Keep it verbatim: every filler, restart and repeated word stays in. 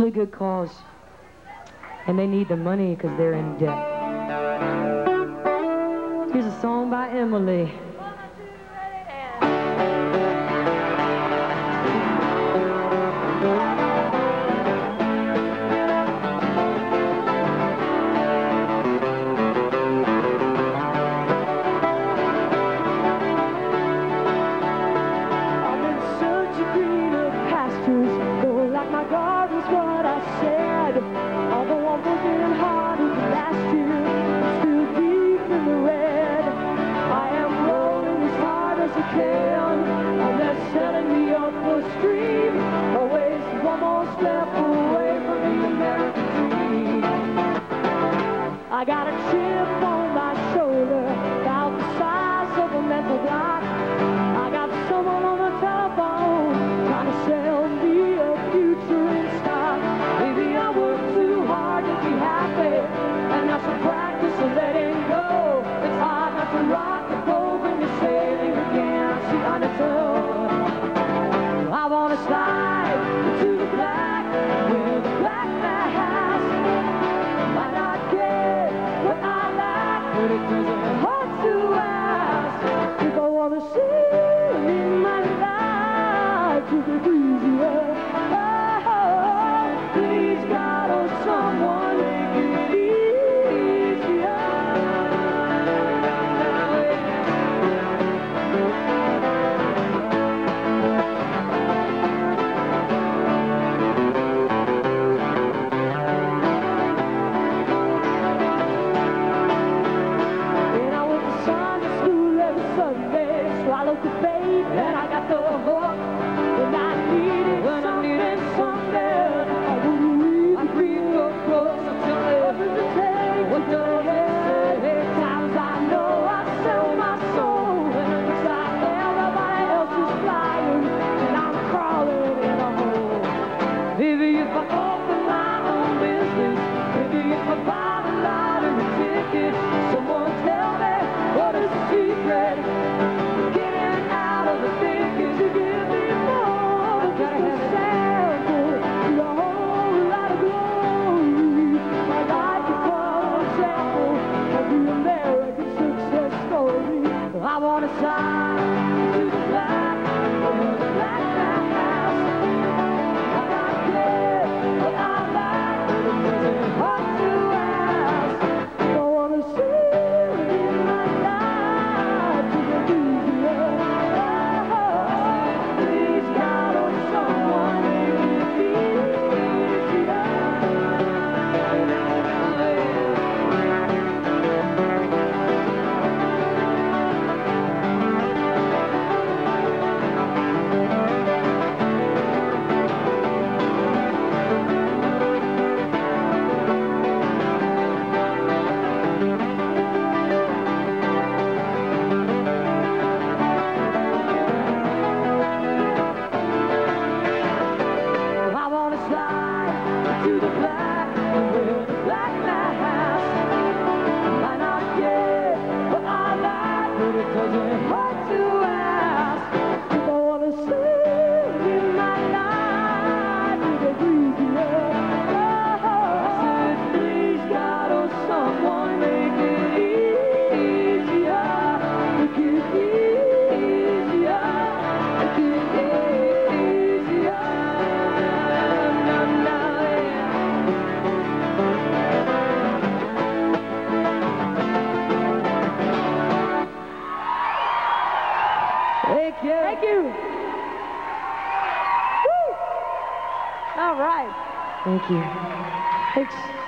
really good cause. And they need the money because they're in debt. Here's a song by Emily. I got a chip on my shoulder, about the size of a mental block. I got someone on the telephone trying to sell me a future in stock. Maybe I work too hard to be happy, and that's a practice of letting go. It's hard not to rock the boat when you're sailing again. See, I know I want to slide to the black with the black mass. Might not get what I like, but it doesn't hurt to ask. If I want to see my life to be easier, oh, please God or someone make it easier. Swallowed the bait, and I got the hook. When I needed when something, I needed something, I wouldn't read I read the books. So tell me, what does it take? What does it take? Times I know I sell my soul, and it looks like everybody else is flying, and I'm crawling in a hole. Maybe if I open my own business, maybe if I buy the lottery ticket, someone tell me what is the secret? I want to shine to the black, to the black house. I got good, but I like, but it doesn't hurt to ask. I want to see in my life to the easier. Oh, please God or someone make it easier. To the black, with the black mask. Might not get what I like, but it doesn't hurt to ask. If I want to sing in my life, to the easier. Oh, I said, please God or someone make it easier. Make it easier. Make it easier. No, no. Thank you. Thank you. Woo. All right. Thank you. Thanks.